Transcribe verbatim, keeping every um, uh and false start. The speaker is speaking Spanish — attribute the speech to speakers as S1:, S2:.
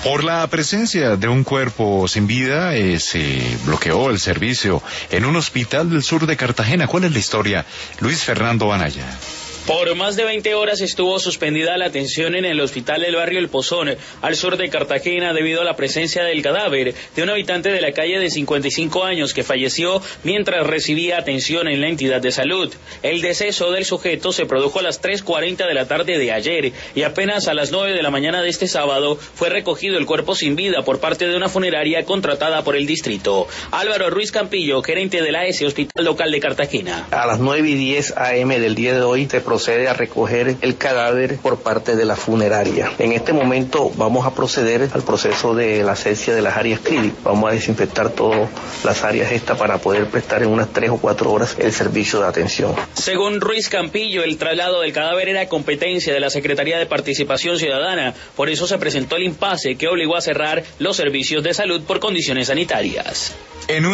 S1: Por la presencia de un cuerpo sin vida, eh, se bloqueó el servicio en un hospital del sur de Cartagena. ¿Cuál es la historia? Luis Fernando Anaya.
S2: Por más de veinte horas estuvo suspendida la atención en el hospital del barrio El Pozón, al sur de Cartagena, debido a la presencia del cadáver de un habitante de la calle de cincuenta y cinco años que falleció mientras recibía atención en la entidad de salud. El deceso del sujeto se produjo a las tres cuarenta de la tarde de ayer y apenas a las nueve de la mañana de este sábado fue recogido el cuerpo sin vida por parte de una funeraria contratada por el distrito. Álvaro Ruiz Campillo, gerente de la A S Hospital Local de Cartagena.
S3: A las nueve y diez a eme del día de hoy se procede a recoger el cadáver por parte de la funeraria. En este momento vamos a proceder al proceso de la asepsia de las áreas críticas. Vamos a desinfectar todas las áreas estas para poder prestar en unas tres o cuatro horas el servicio de atención.
S2: Según Ruiz Campillo, el traslado del cadáver era competencia de la Secretaría de Participación Ciudadana. Por eso se presentó el impasse que obligó a cerrar los servicios de salud por condiciones sanitarias.
S1: En un